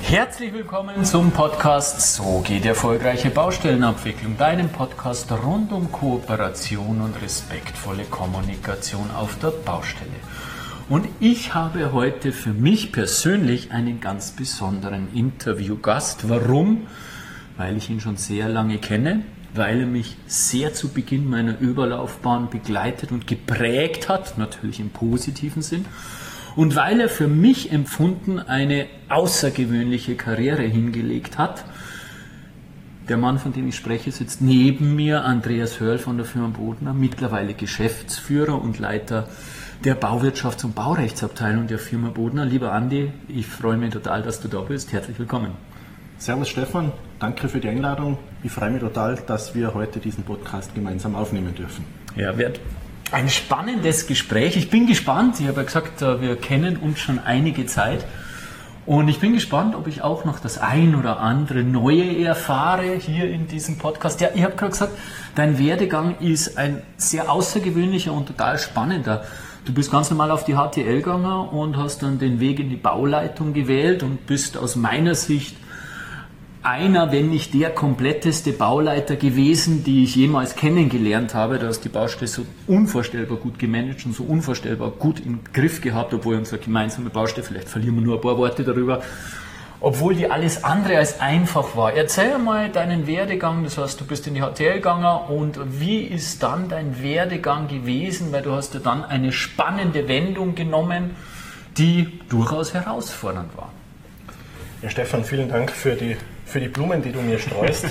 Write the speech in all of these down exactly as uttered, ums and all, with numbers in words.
Herzlich willkommen zum Podcast So geht erfolgreiche Baustellenabwicklung, deinem Podcast rund um Kooperation und respektvolle Kommunikation auf der Baustelle. Und ich habe heute für mich persönlich einen ganz besonderen Interviewgast. Warum? Weil ich ihn schon sehr lange kenne, weil er mich sehr zu Beginn meiner Überlaufbahn begleitet und geprägt hat, natürlich im positiven Sinn. Und weil er für mich empfunden eine außergewöhnliche Karriere hingelegt hat. Der Mann, von dem ich spreche, sitzt neben mir, Andreas Hörl von der Firma Bodner, mittlerweile Geschäftsführer und Leiter der Bauwirtschafts- und Baurechtsabteilung der Firma Bodner. Lieber Andi, ich freue mich total, dass du da bist. Herzlich willkommen. Servus Stefan, danke für die Einladung. Ich freue mich total, dass wir heute diesen Podcast gemeinsam aufnehmen dürfen. Ja, wird ein spannendes Gespräch. Ich bin gespannt. Ich habe ja gesagt, wir kennen uns schon einige Zeit. Und ich bin gespannt, ob ich auch noch das ein oder andere Neue erfahre hier in diesem Podcast. Ja, ich habe gerade gesagt, dein Werdegang ist ein sehr außergewöhnlicher und total spannender. Du bist ganz normal auf die H T L gegangen und hast dann den Weg in die Bauleitung gewählt und bist aus meiner Sicht einer, wenn nicht der kompletteste Bauleiter gewesen, die ich jemals kennengelernt habe. Du hast die Baustelle so unvorstellbar gut gemanagt und so unvorstellbar gut im Griff gehabt, obwohl unsere gemeinsame Baustelle, vielleicht verlieren wir nur ein paar Worte darüber, obwohl die alles andere als einfach war. Erzähl mal deinen Werdegang, das heißt, du bist in die H T L gegangen und wie ist dann dein Werdegang gewesen, weil du hast ja dann eine spannende Wendung genommen, die durchaus herausfordernd war. Ja, Stefan, vielen Dank für die für die Blumen, die du mir streust.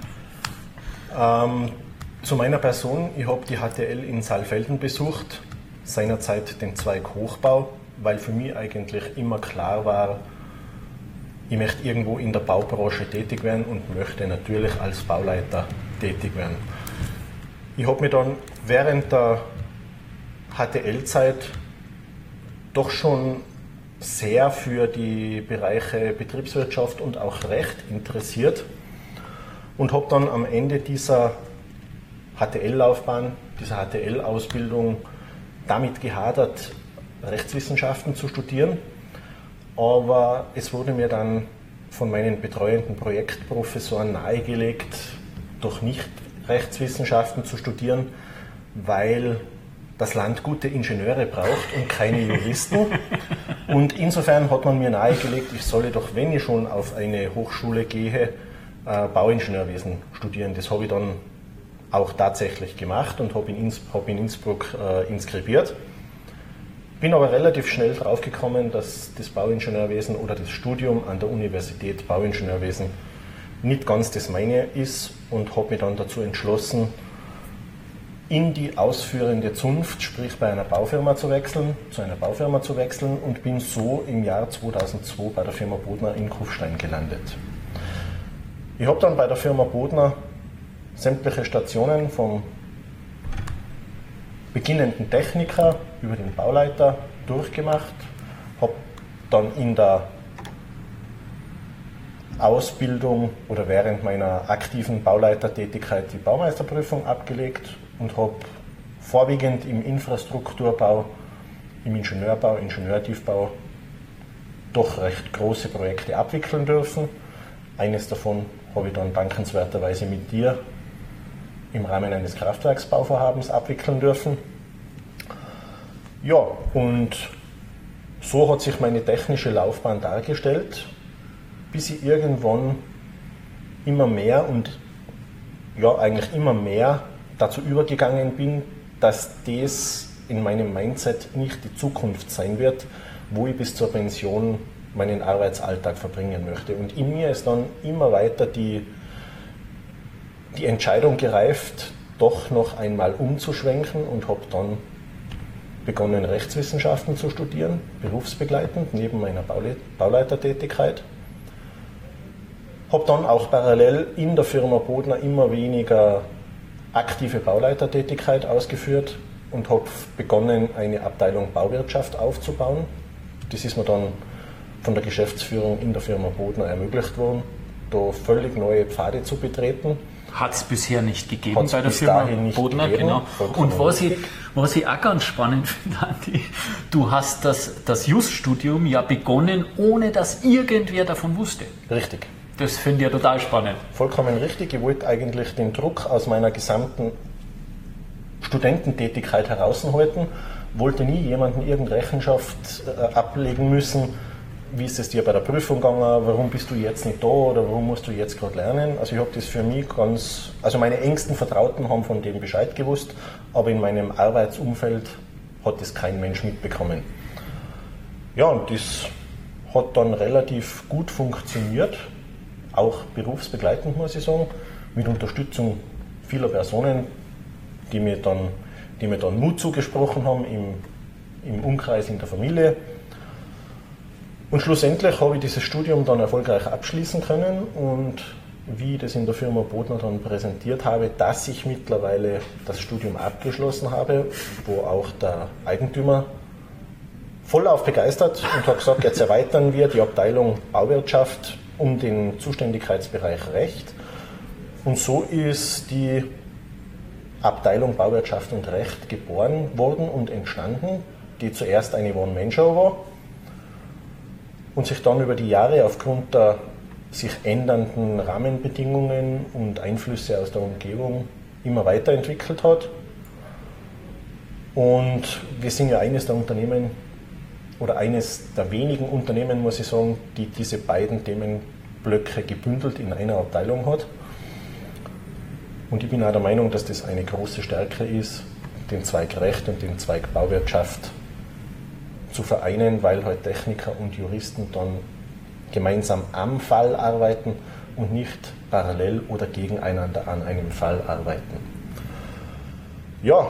ähm, zu meiner Person, ich habe die H T L in Saalfelden besucht, seinerzeit den Zweig Hochbau, weil für mich eigentlich immer klar war, ich möchte irgendwo in der Baubranche tätig werden und möchte natürlich als Bauleiter tätig werden. Ich habe mich dann während der H T L-Zeit doch schon sehr für die Bereiche Betriebswirtschaft und auch Recht interessiert und habe dann am Ende dieser H T L-Laufbahn, dieser H T L-Ausbildung damit gehadert, Rechtswissenschaften zu studieren. Aber es wurde mir dann von meinen betreuenden Projektprofessoren nahegelegt, doch nicht Rechtswissenschaften zu studieren, weil das Land gute Ingenieure braucht und keine Juristen. Und insofern hat man mir nahegelegt, ich solle doch, wenn ich schon auf eine Hochschule gehe, äh, Bauingenieurwesen studieren. Das habe ich dann auch tatsächlich gemacht und habe in, Inns hab in Innsbruck äh, inskribiert. Bin aber relativ schnell draufgekommen, dass das Bauingenieurwesen oder das Studium an der Universität Bauingenieurwesen nicht ganz das meine ist und habe mich dann dazu entschlossen, in die ausführende Zunft, sprich bei einer Baufirma zu wechseln, zu einer Baufirma zu wechseln und bin so im Jahr zweitausendzwei bei der Firma Bodner in Kufstein gelandet. Ich habe dann bei der Firma Bodner sämtliche Stationen vom beginnenden Techniker über den Bauleiter durchgemacht, habe dann in der Ausbildung oder während meiner aktiven Bauleitertätigkeit die Baumeisterprüfung abgelegt und habe vorwiegend im Infrastrukturbau, im Ingenieurbau, Ingenieurtiefbau doch recht große Projekte abwickeln dürfen. Eines davon habe ich dann dankenswerterweise mit dir im Rahmen eines Kraftwerksbauvorhabens abwickeln dürfen. Ja, und so hat sich meine technische Laufbahn dargestellt, bis ich irgendwann immer mehr und ja eigentlich immer mehr dazu übergegangen bin, dass das in meinem Mindset nicht die Zukunft sein wird, wo ich bis zur Pension meinen Arbeitsalltag verbringen möchte. Und in mir ist dann immer weiter die, die Entscheidung gereift, doch noch einmal umzuschwenken und habe dann begonnen, Rechtswissenschaften zu studieren, berufsbegleitend, neben meiner Bauleitertätigkeit. Habe dann auch parallel in der Firma Bodner immer weniger aktive Bauleitertätigkeit ausgeführt und habe begonnen, eine Abteilung Bauwirtschaft aufzubauen. Das ist mir dann von der Geschäftsführung in der Firma Bodner ermöglicht worden, da völlig neue Pfade zu betreten. Hat es bisher nicht gegeben Hat's bei der bis Firma dahin nicht Bodner, gegeben. genau. Vollkommen Und was ich, richtig. was ich auch ganz spannend finde, Andi, du hast das, das Just-Studium ja begonnen, ohne dass irgendwer davon wusste. Richtig. Das finde ich ja total spannend. Vollkommen richtig. Ich wollte eigentlich den Druck aus meiner gesamten Studententätigkeit heraushalten, wollte nie jemandem irgendeine Rechenschaft äh, ablegen müssen, wie ist es dir bei der Prüfung gegangen, warum bist du jetzt nicht da oder warum musst du jetzt gerade lernen. Also ich habe das für mich ganz, also meine engsten Vertrauten haben von dem Bescheid gewusst, aber in meinem Arbeitsumfeld hat das kein Mensch mitbekommen. Ja, und das hat dann relativ gut funktioniert, auch berufsbegleitend muss ich sagen, mit Unterstützung vieler Personen, die mir dann, die mir dann Mut zugesprochen haben im, im Umkreis, in der Familie. Und schlussendlich habe ich dieses Studium dann erfolgreich abschließen können und wie ich das in der Firma Bodner dann präsentiert habe, dass ich mittlerweile das Studium abgeschlossen habe, wo auch der Eigentümer vollauf begeistert und hat gesagt, jetzt erweitern wir die Abteilung Bauwirtschaft um den Zuständigkeitsbereich Recht. Und so ist die Abteilung Bauwirtschaft und Recht geboren worden und entstanden, die zuerst eine One-Man-Show war und sich dann über die Jahre aufgrund der sich ändernden Rahmenbedingungen und Einflüsse aus der Umgebung immer weiterentwickelt hat. Und wir sind ja eines der Unternehmen oder eines der wenigen Unternehmen, muss ich sagen, die diese beiden Themenblöcke gebündelt in einer Abteilung hat. Und ich bin auch der Meinung, dass das eine große Stärke ist, den Zweig Recht und den Zweig Bauwirtschaft zu vereinen, weil halt Techniker und Juristen dann gemeinsam am Fall arbeiten und nicht parallel oder gegeneinander an einem Fall arbeiten. Ja,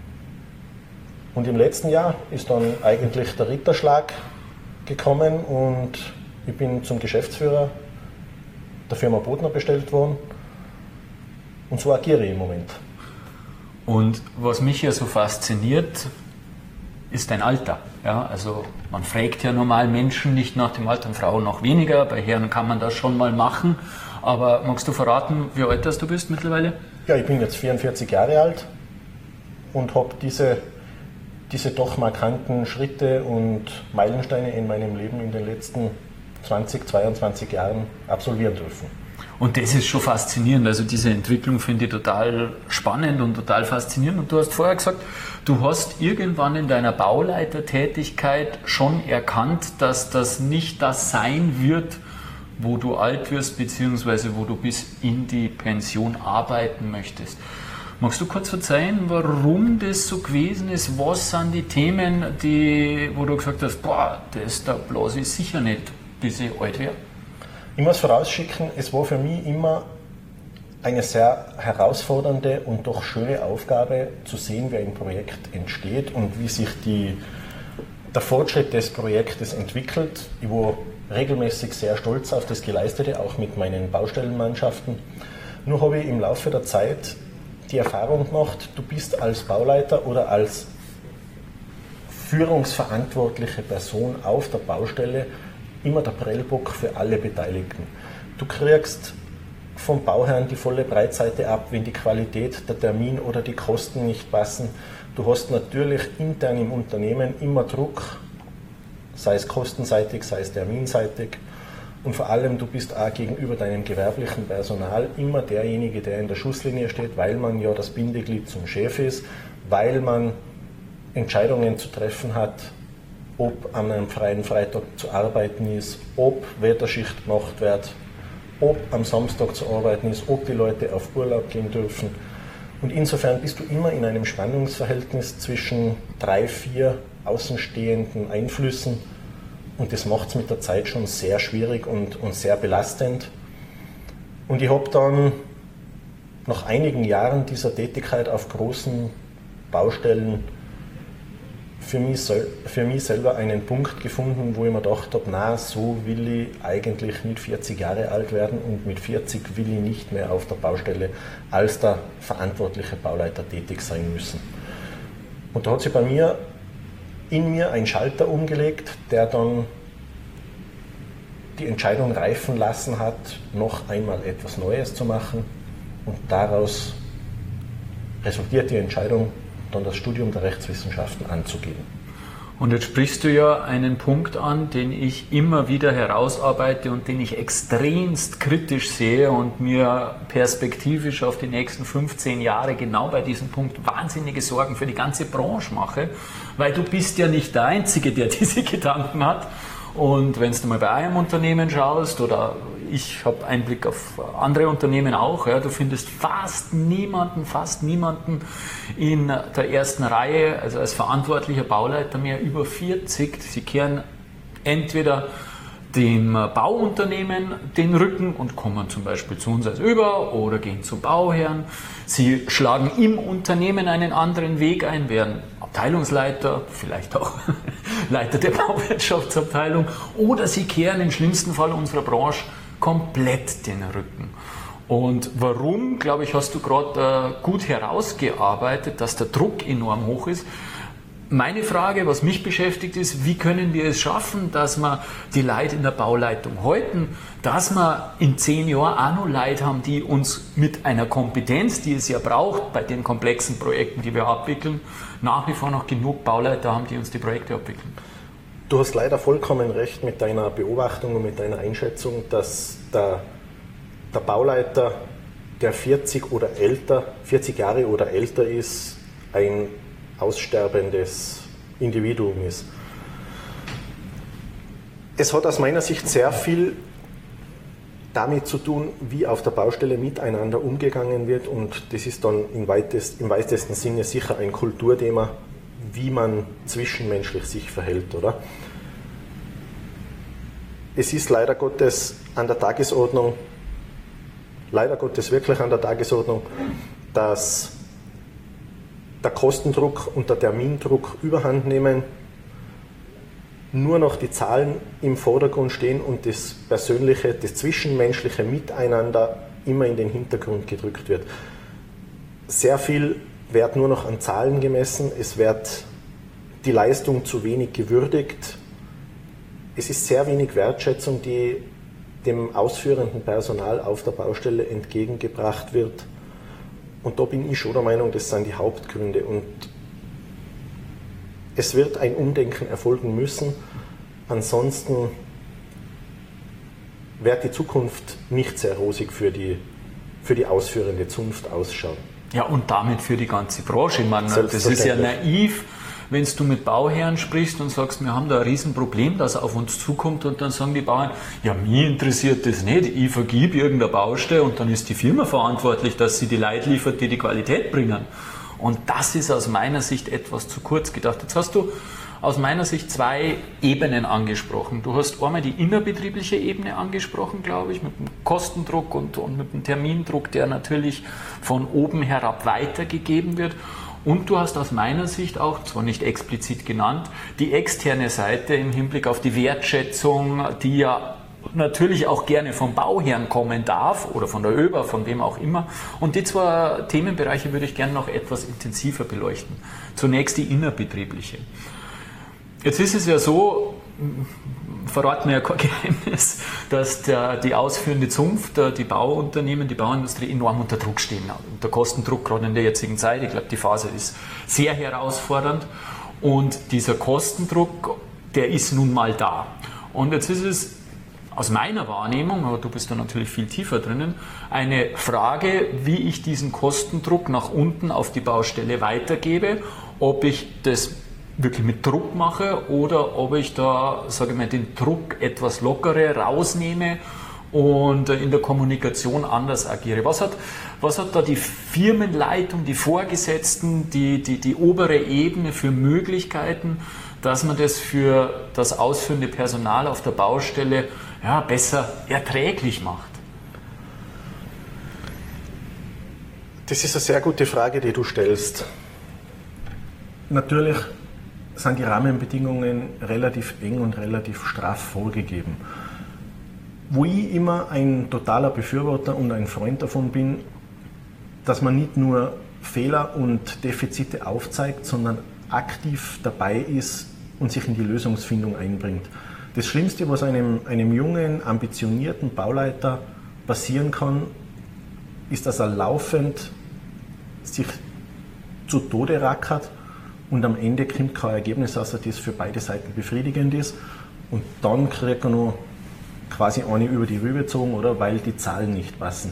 und im letzten Jahr ist dann eigentlich der Ritterschlag gekommen und ich bin zum Geschäftsführer der Firma Bodner bestellt worden und so agiere ich im Moment. Und was mich ja so fasziniert, ist dein Alter. Ja, also man fragt ja normal Menschen nicht nach dem Alter, Frauen noch weniger, bei Herren kann man das schon mal machen. Aber magst du verraten, wie alt das du bist mittlerweile? Ja, ich bin jetzt vierundvierzig Jahre alt und habe diese, diese doch markanten Schritte und Meilensteine in meinem Leben in den letzten zwanzig, zweiundzwanzig Jahren absolvieren dürfen. Und das ist schon faszinierend, also diese Entwicklung finde ich total spannend und total faszinierend. Und du hast vorher gesagt, du hast irgendwann in deiner Bauleitertätigkeit schon erkannt, dass das nicht das sein wird, wo du alt wirst, beziehungsweise wo du bis in die Pension arbeiten möchtest. Magst du kurz verzeihen, warum das so gewesen ist? Was sind die Themen, die, wo du gesagt hast, boah, das da blase ich sicher nicht, bis ich alt werde? Ich muss vorausschicken, es war für mich immer eine sehr herausfordernde und doch schöne Aufgabe zu sehen, wie ein Projekt entsteht und wie sich die, der Fortschritt des Projektes entwickelt. Ich war regelmäßig sehr stolz auf das Geleistete, auch mit meinen Baustellenmannschaften. Nur habe ich im Laufe der Zeit die Erfahrung gemacht, du bist als Bauleiter oder als führungsverantwortliche Person auf der Baustelle immer der Prellbock für alle Beteiligten. Du kriegst vom Bauherrn die volle Breitseite ab, wenn die Qualität, der Termin oder die Kosten nicht passen. Du hast natürlich intern im Unternehmen immer Druck, sei es kostenseitig, sei es terminseitig. Und vor allem, du bist auch gegenüber deinem gewerblichen Personal immer derjenige, der in der Schusslinie steht, weil man ja das Bindeglied zum Chef ist, weil man Entscheidungen zu treffen hat, ob an einem freien Freitag zu arbeiten ist, ob Wetterschicht gemacht wird, ob am Samstag zu arbeiten ist, ob die Leute auf Urlaub gehen dürfen. Und insofern bist du immer in einem Spannungsverhältnis zwischen drei, vier außenstehenden Einflüssen und das macht es mit der Zeit schon sehr schwierig und, und sehr belastend. Und ich habe dann nach einigen Jahren dieser Tätigkeit auf großen Baustellen für mich, für mich selber einen Punkt gefunden, wo ich mir gedacht habe, na, so will ich eigentlich nicht vierzig Jahre alt werden und mit vierzig will ich nicht mehr auf der Baustelle als der verantwortliche Bauleiter tätig sein müssen. Und da hat sich bei mir in mir ein Schalter umgelegt, der dann die Entscheidung reifen lassen hat, noch einmal etwas Neues zu machen, Und daraus resultiert die Entscheidung, dann das Studium der Rechtswissenschaften anzugehen. Und jetzt sprichst du ja einen Punkt an, den ich immer wieder herausarbeite und den ich extremst kritisch sehe und mir perspektivisch auf die nächsten fünfzehn Jahre genau bei diesem Punkt wahnsinnige Sorgen für die ganze Branche mache, weil du bist ja nicht der Einzige, der diese Gedanken hat. Und wenn du mal bei einem Unternehmen schaust oder ich habe Einblick auf andere Unternehmen auch, ja, du findest fast niemanden, fast niemanden in der ersten Reihe, also als verantwortlicher Bauleiter mehr über vierzig. Sie kehren entweder dem Bauunternehmen den Rücken und kommen zum Beispiel zu uns als Über- oder gehen zum Bauherrn. Sie schlagen im Unternehmen einen anderen Weg ein, werden Abteilungsleiter, vielleicht auch Leiter der Bauwirtschaftsabteilung, oder sie kehren im schlimmsten Fall unserer Branche komplett den Rücken. Und warum, glaube ich, hast du gerade äh, gut herausgearbeitet, dass der Druck enorm hoch ist. Meine Frage, was mich beschäftigt, ist, wie können wir es schaffen, dass wir die Leute in der Bauleitung halten, dass wir in zehn Jahren auch noch Leute haben, die uns mit einer Kompetenz, die es ja braucht bei den komplexen Projekten, die wir abwickeln, nach wie vor noch genug Bauleiter haben, die uns die Projekte abwickeln. Du hast leider vollkommen recht mit deiner Beobachtung und mit deiner Einschätzung, dass der, der Bauleiter, der vierzig oder älter, vierzig Jahre oder älter ist, ein aussterbendes Individuum ist. Es hat aus meiner Sicht sehr viel damit zu tun, wie auf der Baustelle miteinander umgegangen wird, und das ist dann im, weitest, im weitesten Sinne sicher ein Kulturthema, wie man zwischenmenschlich sich verhält, oder? Es ist leider Gottes an der Tagesordnung, leider Gottes wirklich an der Tagesordnung, dass der Kostendruck und der Termindruck überhand nehmen, nur noch die Zahlen im Vordergrund stehen und das persönliche, das zwischenmenschliche Miteinander immer in den Hintergrund gedrückt wird. Sehr viel wird nur noch an Zahlen gemessen, es wird die Leistung zu wenig gewürdigt, es ist sehr wenig Wertschätzung, die dem ausführenden Personal auf der Baustelle entgegengebracht wird. Und da bin ich schon der Meinung, das sind die Hauptgründe. Und es wird ein Umdenken erfolgen müssen, ansonsten wird die Zukunft nicht sehr rosig für die, für die ausführende Zunft ausschauen. Ja, und damit für die ganze Branche. Ich meine, das ist ja naiv, wenn du mit Bauherren sprichst und sagst, wir haben da ein Riesenproblem, das auf uns zukommt, und dann sagen die Bauern, ja, mir interessiert das nicht, ich vergib irgendeine Baustelle und dann ist die Firma verantwortlich, dass sie die Leute liefert, die die Qualität bringen. Und das ist aus meiner Sicht etwas zu kurz gedacht. Jetzt hast du aus meiner Sicht zwei Ebenen angesprochen. Du hast einmal die innerbetriebliche Ebene angesprochen, glaube ich, mit dem Kostendruck und, und mit dem Termindruck, der natürlich von oben herab weitergegeben wird. Und du hast aus meiner Sicht auch, zwar nicht explizit genannt, die externe Seite im Hinblick auf die Wertschätzung, die ja natürlich auch gerne vom Bauherrn kommen darf oder von der ÖBA, von wem auch immer. Und die zwei Themenbereiche würde ich gerne noch etwas intensiver beleuchten. Zunächst die innerbetriebliche. Jetzt ist es ja so, verraten wir ja kein Geheimnis, dass der, die ausführende Zunft, die Bauunternehmen, die Bauindustrie enorm unter Druck stehen. Unter Kostendruck, gerade in der jetzigen Zeit. Ich glaube, die Phase ist sehr herausfordernd. Und dieser Kostendruck, der ist nun mal da. Und jetzt ist es aus meiner Wahrnehmung, aber du bist da natürlich viel tiefer drinnen, eine Frage, wie ich diesen Kostendruck nach unten auf die Baustelle weitergebe, ob ich das wirklich mit Druck mache oder ob ich da, sage ich mal, den Druck etwas lockere rausnehme und in der Kommunikation anders agiere. Was hat, was hat da die Firmenleitung, die Vorgesetzten, die, die, die obere Ebene für Möglichkeiten, dass man das für das ausführende Personal auf der Baustelle ja, besser erträglich macht? Das ist eine sehr gute Frage, die du stellst. Natürlich sind die Rahmenbedingungen relativ eng und relativ straff vorgegeben. Wo ich immer ein totaler Befürworter und ein Freund davon bin, dass man nicht nur Fehler und Defizite aufzeigt, sondern aktiv dabei ist und sich in die Lösungsfindung einbringt. Das Schlimmste, was einem, einem jungen, ambitionierten Bauleiter passieren kann, ist, dass er laufend sich zu Tode rackert und am Ende kommt kein Ergebnis, außer das für beide Seiten befriedigend ist. Und dann kriegt er noch quasi eine über die Rübe gezogen, oder, weil die Zahlen nicht passen.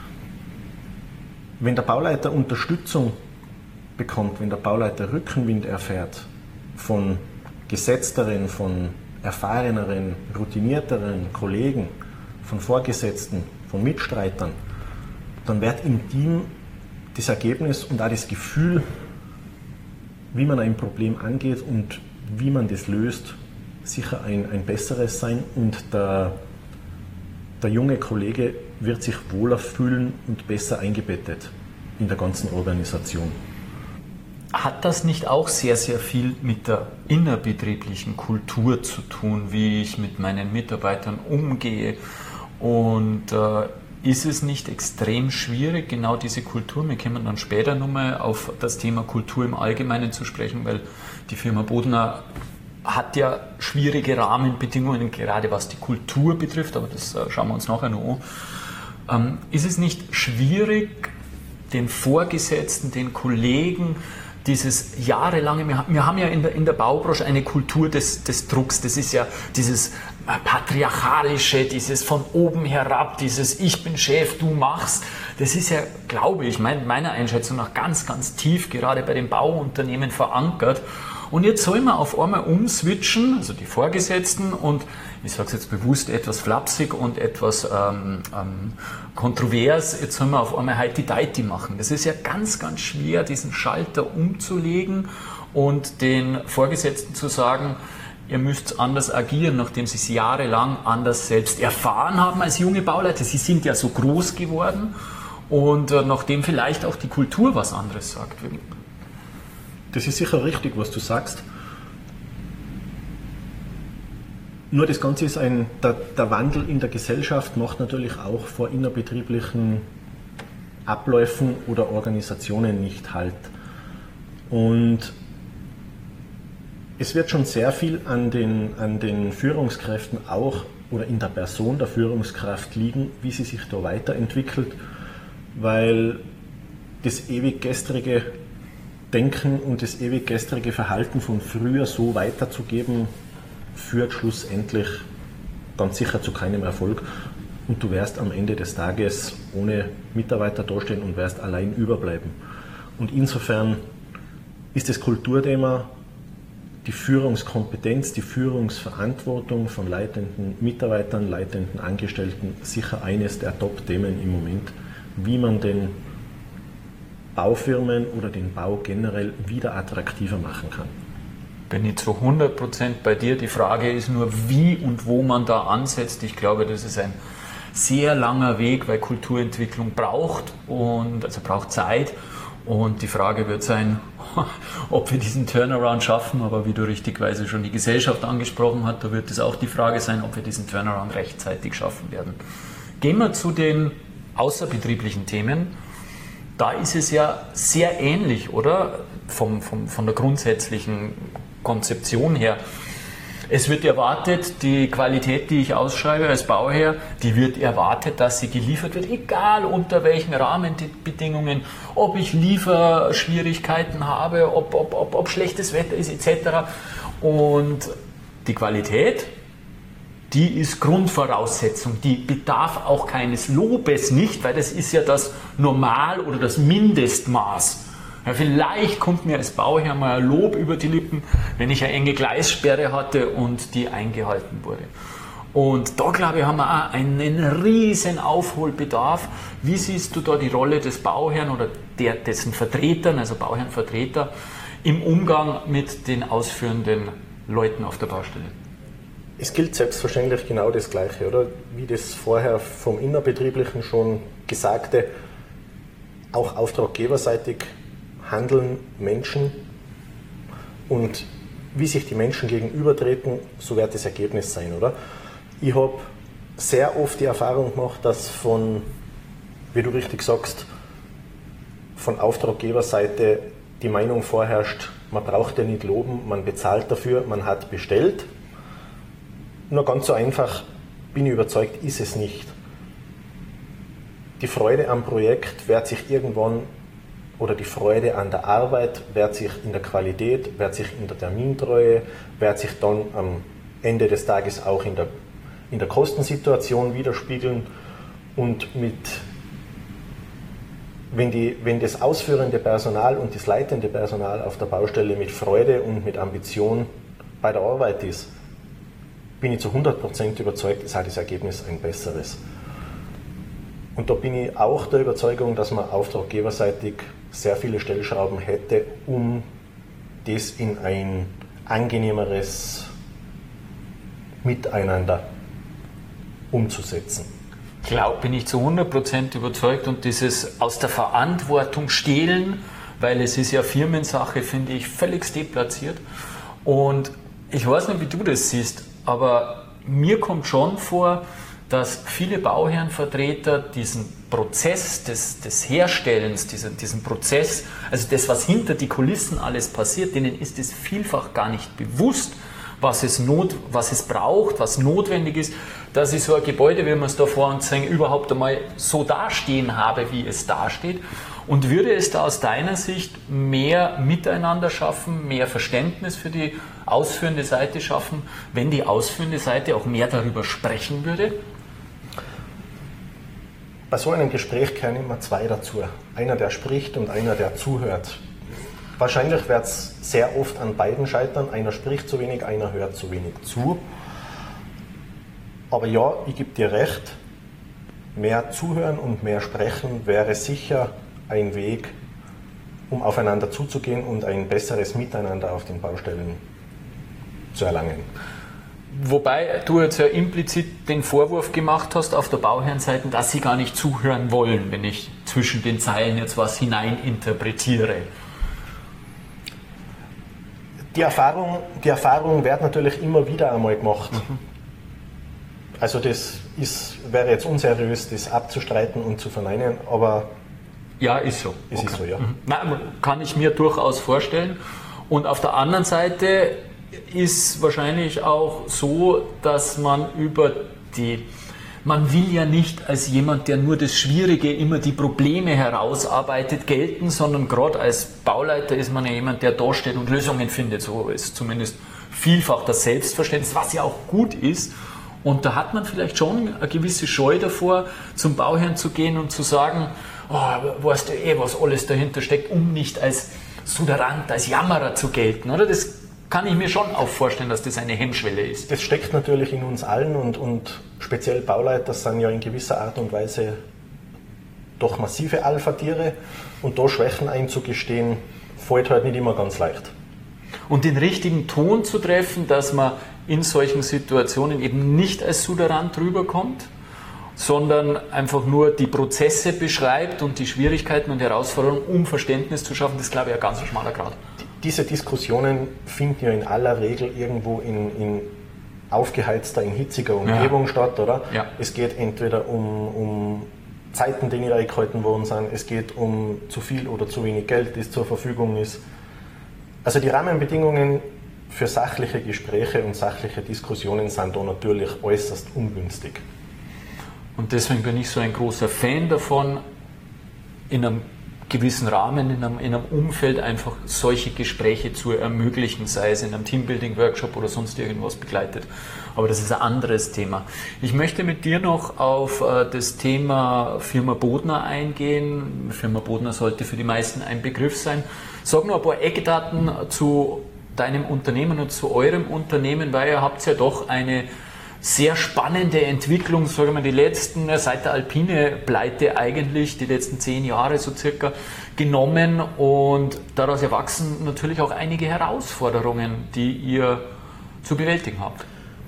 Wenn der Bauleiter Unterstützung bekommt, wenn der Bauleiter Rückenwind erfährt von gesetzteren, von erfahreneren, routinierteren Kollegen, von Vorgesetzten, von Mitstreitern, dann wird im Team das Ergebnis und auch das Gefühl, wie man ein Problem angeht und wie man das löst, sicher ein, ein besseres sein, und der, der junge Kollege wird sich wohler fühlen und besser eingebettet in der ganzen Organisation. Hat das nicht auch sehr, sehr viel mit der innerbetrieblichen Kultur zu tun, wie ich mit meinen Mitarbeitern umgehe? Und äh, ist es nicht extrem schwierig, genau diese Kultur, wir kommen dann später nochmal auf das Thema Kultur im Allgemeinen zu sprechen, weil die Firma Bodner hat ja schwierige Rahmenbedingungen, gerade was die Kultur betrifft, aber das äh, schauen wir uns nachher noch an. Ähm, ist es nicht schwierig, den Vorgesetzten, den Kollegen, dieses jahrelange, wir, wir haben ja in der, in der Baubranche eine Kultur des, des Drucks, das ist ja dieses patriarchalische, dieses von oben herab, dieses ich bin Chef, du machst, das ist ja, glaube ich, mein, meiner Einschätzung nach ganz, ganz tief, gerade bei den Bauunternehmen verankert. Und jetzt soll man auf einmal umswitchen, also die Vorgesetzten, und ich sage es jetzt bewusst etwas flapsig und etwas ähm, ähm, kontrovers, jetzt soll man auf einmal Heiti-Deiti machen. Das ist ja ganz, ganz schwer, diesen Schalter umzulegen und den Vorgesetzten zu sagen, ihr müsst anders agieren, nachdem sie es jahrelang anders selbst erfahren haben als junge Bauleiter. Sie sind ja so groß geworden und äh, nachdem vielleicht auch die Kultur was anderes sagt. Das ist sicher richtig, was du sagst. Nur das Ganze ist ein, der, der Wandel in der Gesellschaft macht natürlich auch vor innerbetrieblichen Abläufen oder Organisationen nicht Halt. Und es wird schon sehr viel an den, an den Führungskräften auch oder in der Person der Führungskraft liegen, wie sie sich da weiterentwickelt, weil das ewig gestrige Denken und das ewig gestrige Verhalten von früher so weiterzugeben, führt schlussendlich ganz sicher zu keinem Erfolg, und du wirst am Ende des Tages ohne Mitarbeiter dastehen und wirst allein überbleiben. Und insofern ist das Kulturthema, die Führungskompetenz, die Führungsverantwortung von leitenden Mitarbeitern, leitenden Angestellten sicher eines der Top-Themen im Moment, wie man den Baufirmen oder den Bau generell wieder attraktiver machen kann. Bin ich zu hundert Prozent bei dir. Die Frage ist nur, wie und wo man da ansetzt. Ich glaube, das ist ein sehr langer Weg, weil Kulturentwicklung braucht, und also braucht Zeit. Und die Frage wird sein, ob wir diesen Turnaround schaffen. Aber wie du richtigweise schon die Gesellschaft angesprochen hast, da wird es auch die Frage sein, ob wir diesen Turnaround rechtzeitig schaffen werden. Gehen wir zu den außerbetrieblichen Themen. Da ist es ja sehr ähnlich, oder? Vom, vom, von der grundsätzlichen Konzeption her. Es wird erwartet, die Qualität, die ich ausschreibe als Bauherr, die wird erwartet, dass sie geliefert wird, egal unter welchen Rahmenbedingungen, ob ich Lieferschwierigkeiten habe, ob, ob, ob, ob schlechtes Wetter ist, et cetera. Und die Qualität, die ist Grundvoraussetzung, die bedarf auch keines Lobes nicht, weil das ist ja das Normal- oder das Mindestmaß. Ja, vielleicht kommt mir als Bauherr mal ein Lob über die Lippen, wenn ich eine enge Gleissperre hatte und die eingehalten wurde. Und da, glaube ich, haben wir auch einen riesen Aufholbedarf. Wie siehst du da die Rolle des Bauherrn oder der, dessen Vertretern, also Bauherrnvertreter, im Umgang mit den ausführenden Leuten auf der Baustelle? Es gilt selbstverständlich genau das Gleiche, oder? Wie das vorher vom Innerbetrieblichen schon Gesagte, auch auftraggeberseitig handeln Menschen, und wie sich die Menschen gegenübertreten, so wird das Ergebnis sein, oder? Ich habe sehr oft die Erfahrung gemacht, dass von, wie du richtig sagst, von Auftraggeberseite die Meinung vorherrscht, man braucht ja nicht loben, man bezahlt dafür, man hat bestellt. Nur ganz so einfach, bin ich überzeugt, ist es nicht. die Freude am Projekt wird sich irgendwann, oder die Freude an der Arbeit wird sich in der Qualität, wird sich in der Termintreue, wird sich dann am Ende des Tages auch in der, in der Kostensituation widerspiegeln. Und mit, wenn, die, wenn das ausführende Personal und das leitende Personal auf der Baustelle mit Freude und mit Ambition bei der Arbeit ist, bin ich zu hundert Prozent überzeugt, ist auch das Ergebnis ein besseres. Und da bin ich auch der Überzeugung, dass man auftraggeberseitig sehr viele Stellschrauben hätte, um das in ein angenehmeres Miteinander umzusetzen. Klar, bin ich zu hundert Prozent überzeugt, und dieses aus der Verantwortung stehlen, weil es ist ja Firmensache, finde ich völlig deplatziert. Und ich weiß nicht, wie du das siehst, aber mir kommt schon vor, dass viele Bauherrenvertreter diesen Prozess des, des Herstellens, diesen, diesen Prozess, also das, was hinter die Kulissen alles passiert, denen ist es vielfach gar nicht bewusst, was es, not, was es braucht, was notwendig ist, dass ich so ein Gebäude, wie wir es da vor uns sehen, überhaupt einmal so dastehen habe, wie es dasteht. Und würde es da aus deiner Sicht mehr Miteinander schaffen, mehr Verständnis für die ausführende Seite schaffen, wenn die ausführende Seite auch mehr darüber sprechen würde? Bei so einem Gespräch gehören immer zwei dazu. Einer, der spricht, und einer, der zuhört. Wahrscheinlich wird es sehr oft an beiden scheitern. Einer spricht zu wenig, einer hört zu wenig zu. Aber ja, ich gebe dir recht, mehr zuhören und mehr sprechen wäre sicher ein Weg, um aufeinander zuzugehen und ein besseres Miteinander auf den Baustellen zu erlangen. Wobei du jetzt ja implizit den Vorwurf gemacht hast auf der Bauherrenseite, dass sie gar nicht zuhören wollen, wenn ich zwischen den Zeilen jetzt was hineininterpretiere. Die Erfahrung, die Erfahrung wird natürlich immer wieder einmal gemacht. Mhm. Also das ist, wäre jetzt unseriös, das abzustreiten und zu verneinen, aber ja, ist so. Es okay. ist so, ja. Mhm. Nein, kann ich mir durchaus vorstellen. Und auf der anderen Seite ist wahrscheinlich auch so, dass man über die, man will ja nicht als jemand, der nur das Schwierige, immer die Probleme herausarbeitet, gelten, sondern gerade als Bauleiter ist man ja jemand, der da steht und Lösungen findet. So ist zumindest vielfach das Selbstverständnis, was ja auch gut ist. Und da hat man vielleicht schon eine gewisse Scheu davor, zum Bauherrn zu gehen und zu sagen, oh, weißt du eh, was alles dahinter steckt, um nicht als Suderant, als Jammerer zu gelten, oder? Das kann ich mir schon auch vorstellen, dass das eine Hemmschwelle ist. Das steckt natürlich in uns allen, und, und speziell Bauleiter sind ja in gewisser Art und Weise doch massive Alpha-Tiere, und da Schwächen einzugestehen, fällt halt nicht immer ganz leicht. Und den richtigen Ton zu treffen, dass man in solchen Situationen eben nicht als Suderant rüberkommt, sondern einfach nur die Prozesse beschreibt und die Schwierigkeiten und Herausforderungen, um Verständnis zu schaffen, das ist, glaube ich, ein ganz schmaler Grad. Diese Diskussionen finden ja in aller Regel irgendwo in, in aufgeheizter, in hitziger Umgebung ja. statt, oder? Ja. Es geht entweder um, um Zeiten, die nicht eingehalten worden sind, es geht um zu viel oder zu wenig Geld, das zur Verfügung ist. Also die Rahmenbedingungen für sachliche Gespräche und sachliche Diskussionen sind da natürlich äußerst ungünstig. Und deswegen bin ich so ein großer Fan davon, in einem gewissen Rahmen, in einem, in einem Umfeld einfach solche Gespräche zu ermöglichen, sei es in einem Teambuilding-Workshop oder sonst irgendwas begleitet. Aber das ist ein anderes Thema. Ich möchte mit dir noch auf äh, das Thema Firma Bodner eingehen. Firma Bodner sollte für die meisten ein Begriff sein. Sag noch ein paar Eckdaten zu deinem Unternehmen und zu eurem Unternehmen, weil ihr habt ja doch eine sehr spannende Entwicklung, sagen wir mal, die letzten, seit der Alpine-Pleite eigentlich, die letzten zehn Jahre so circa genommen, und daraus erwachsen natürlich auch einige Herausforderungen, die ihr zu bewältigen habt.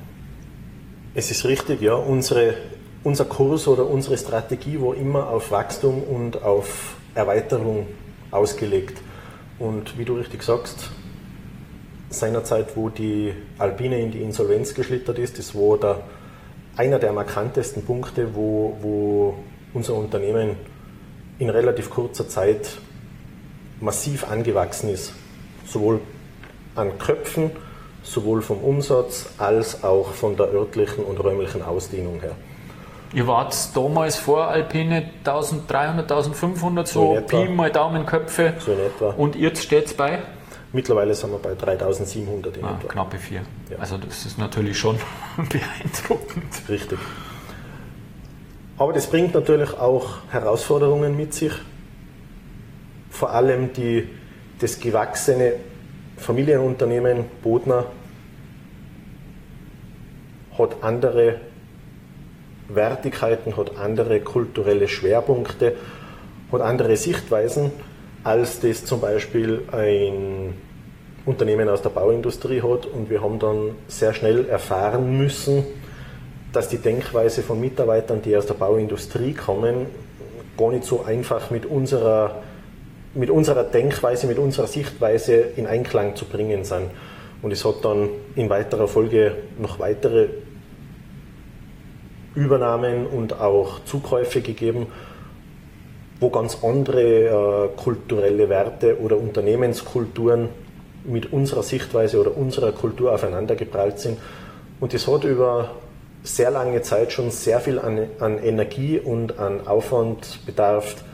Es ist richtig, ja. Unsere, unser Kurs oder unsere Strategie war immer auf Wachstum und auf Erweiterung ausgelegt. Und wie du richtig sagst, seinerzeit, wo die Alpine in die Insolvenz geschlittert ist, das war der, einer der markantesten Punkte, wo, wo unser Unternehmen in relativ kurzer Zeit massiv angewachsen ist. Sowohl an Köpfen, sowohl vom Umsatz als auch von der örtlichen und räumlichen Ausdehnung her. Ihr wart damals vor Alpine eintausenddreihundert, eintausendfünfhundert, so, so Pi mal Daumenköpfe. So in etwa. Und jetzt steht es bei? Mittlerweile sind wir bei dreitausendsiebenhundert in ah, etwa. Knappe vier. Ja. Also das ist natürlich schon beeindruckend. Richtig. Aber das bringt natürlich auch Herausforderungen mit sich. Vor allem die, das gewachsene Familienunternehmen Bodner hat andere Wertigkeiten, hat andere kulturelle Schwerpunkte, hat andere Sichtweisen, als das zum Beispiel ein Unternehmen aus der Bauindustrie hat. Und wir haben dann sehr schnell erfahren müssen, dass die Denkweise von Mitarbeitern, die aus der Bauindustrie kommen, gar nicht so einfach mit unserer, mit unserer Denkweise, mit unserer Sichtweise in Einklang zu bringen sind. Und es hat dann in weiterer Folge noch weitere Übernahmen und auch Zukäufe gegeben, wo ganz andere äh, kulturelle Werte oder Unternehmenskulturen mit unserer Sichtweise oder unserer Kultur aufeinandergeprallt sind. Und das hat über sehr lange Zeit schon sehr viel an, an Energie und an Aufwand bedarf,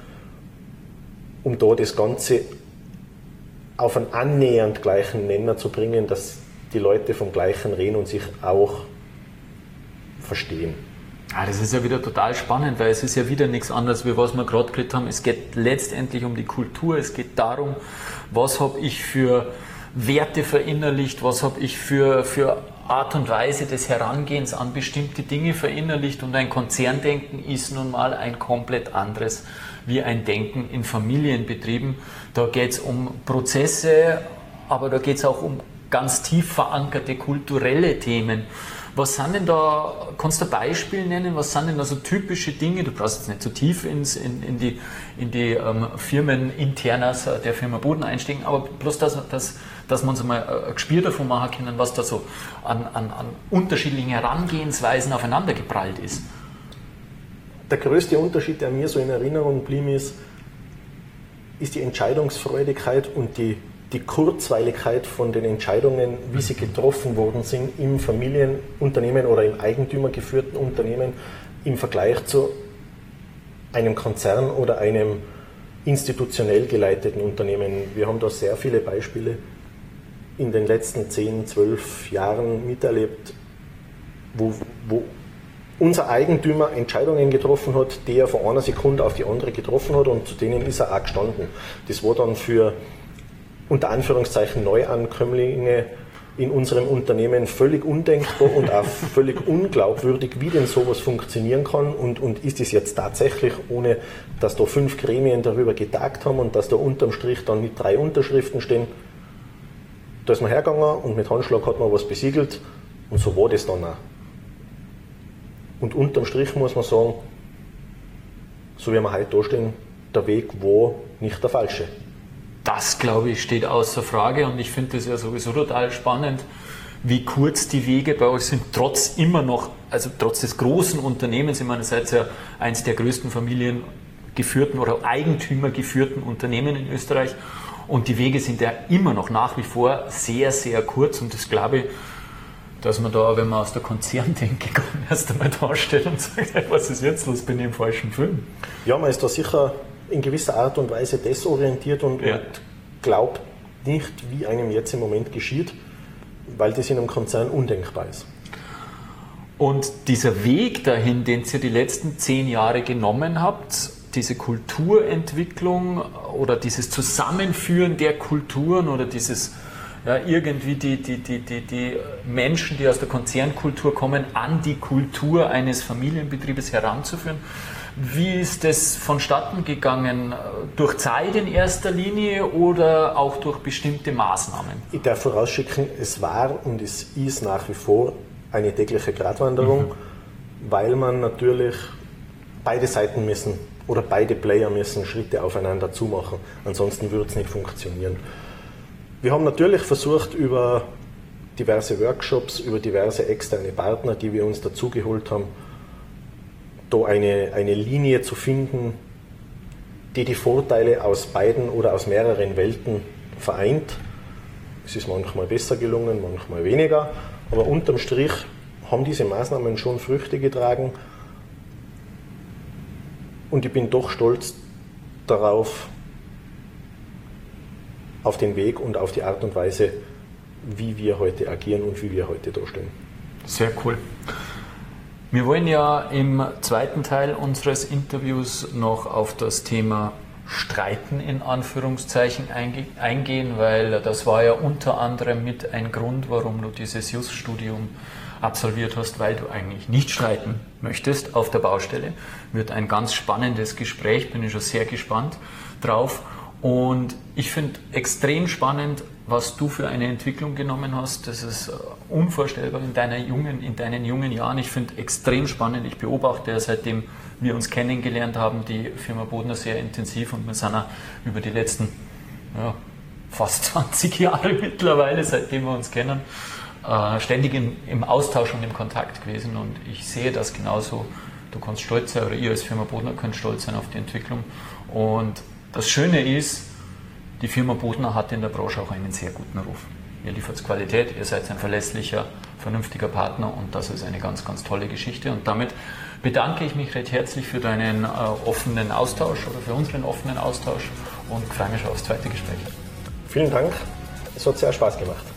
um da das Ganze auf einen annähernd gleichen Nenner zu bringen, dass die Leute vom Gleichen reden und sich auch verstehen. Ja, das ist ja wieder total spannend, weil es ist ja wieder nichts anderes, wie was wir gerade geredet haben. Es geht letztendlich um die Kultur, es geht darum, was habe ich für Werte verinnerlicht, was habe ich für, für Art und Weise des Herangehens an bestimmte Dinge verinnerlicht, und ein Konzerndenken ist nun mal ein komplett anderes wie ein Denken in Familienbetrieben. Da geht es um Prozesse, aber da geht es auch um ganz tief verankerte kulturelle Themen. Was sind denn da, kannst du ein Beispiel nennen, was sind denn da so typische Dinge, du brauchst jetzt nicht so tief ins, in, in die, in die ähm, Firmeninternas der Firma Boden einsteigen, aber bloß, dass, dass, dass wir uns mal ein Gespür davon machen können, was da so an, an, an unterschiedlichen Herangehensweisen aufeinander geprallt ist. Der größte Unterschied, der mir so in Erinnerung blieb, ist, ist die Entscheidungsfreudigkeit und die die Kurzweiligkeit von den Entscheidungen, wie sie getroffen worden sind im Familienunternehmen oder im eigentümergeführten Unternehmen im Vergleich zu einem Konzern oder einem institutionell geleiteten Unternehmen. Wir haben da sehr viele Beispiele in den letzten zehn, zwölf Jahren miterlebt, wo, wo unser Eigentümer Entscheidungen getroffen hat, die er von einer Sekunde auf die andere getroffen hat, und zu denen ist er auch gestanden. Das war dann für unter Anführungszeichen Neuankömmlinge in unserem Unternehmen völlig undenkbar und auch völlig unglaubwürdig, wie denn sowas funktionieren kann, und, und ist es jetzt tatsächlich, ohne dass da fünf Gremien darüber getagt haben und dass da unterm Strich dann mit drei Unterschriften stehen. Da ist man hergegangen und mit Handschlag hat man was besiegelt, und so war das dann auch. Und unterm Strich muss man sagen, so wie wir heute da stehen, der Weg war nicht der falsche. Das, glaube ich, steht außer Frage, und ich finde das ja sowieso total spannend, wie kurz die Wege bei euch sind, trotz immer noch, also trotz des großen Unternehmens. Ich meine, ihr seid ja eins der größten familiengeführten oder eigentümergeführten Unternehmen in Österreich, und die Wege sind ja immer noch nach wie vor sehr, sehr kurz, und das glaube ich, dass man da, wenn man aus der Konzerndenke kommt, erst einmal darstellt und sagt, hey, was ist jetzt los, bin ich im falschen Film? Ja, man ist da sicher in gewisser Art und Weise desorientiert und, ja. und glaubt nicht, wie einem jetzt im Moment geschieht, weil das in einem Konzern undenkbar ist. Und dieser Weg dahin, den ihr die letzten zehn Jahre genommen habt, diese Kulturentwicklung oder dieses Zusammenführen der Kulturen oder dieses ja, irgendwie die, die, die, die, die Menschen, die aus der Konzernkultur kommen, an die Kultur eines Familienbetriebes heranzuführen. Wie ist das vonstatten gegangen? Durch Zeit in erster Linie oder auch durch bestimmte Maßnahmen? Ich darf vorausschicken, es war und es ist nach wie vor eine tägliche Gratwanderung, mhm. weil man natürlich beide Seiten müssen oder beide Player müssen Schritte aufeinander zumachen. Ansonsten würde es nicht funktionieren. Wir haben natürlich versucht, über diverse Workshops, über diverse externe Partner, die wir uns dazugeholt haben, da eine, eine Linie zu finden, die die Vorteile aus beiden oder aus mehreren Welten vereint. Es ist manchmal besser gelungen, manchmal weniger, aber unterm Strich haben diese Maßnahmen schon Früchte getragen, und ich bin doch stolz darauf, auf den Weg und auf die Art und Weise, wie wir heute agieren und wie wir heute dastehen. Sehr cool. Wir wollen ja im zweiten Teil unseres Interviews noch auf das Thema Streiten in Anführungszeichen eingehen, weil das war ja unter anderem mit ein Grund, warum du dieses Just-Studium absolviert hast, weil du eigentlich nicht streiten möchtest auf der Baustelle. Wird ein ganz spannendes Gespräch, bin ich schon sehr gespannt drauf. Und ich finde extrem spannend, was du für eine Entwicklung genommen hast. Das ist unvorstellbar in, deiner jungen, in deinen jungen Jahren. Ich finde extrem spannend. Ich beobachte ja, seitdem wir uns kennengelernt haben, die Firma Bodner sehr intensiv und wir sind auch über die letzten ja, fast zwanzig Jahre mittlerweile, seitdem wir uns kennen, äh, ständig in, im Austausch und im Kontakt gewesen. Und ich sehe das genauso. Du kannst stolz sein, oder ihr als Firma Bodner könnt stolz sein auf die Entwicklung. Und das Schöne ist, die Firma Bodner hat in der Branche auch einen sehr guten Ruf. Ihr liefert Qualität, ihr seid ein verlässlicher, vernünftiger Partner und das ist eine ganz, ganz tolle Geschichte. Und damit bedanke ich mich recht herzlich für deinen äh, offenen Austausch oder für unseren offenen Austausch und freue mich schon aufs zweite Gespräch. Vielen Dank, es hat sehr Spaß gemacht.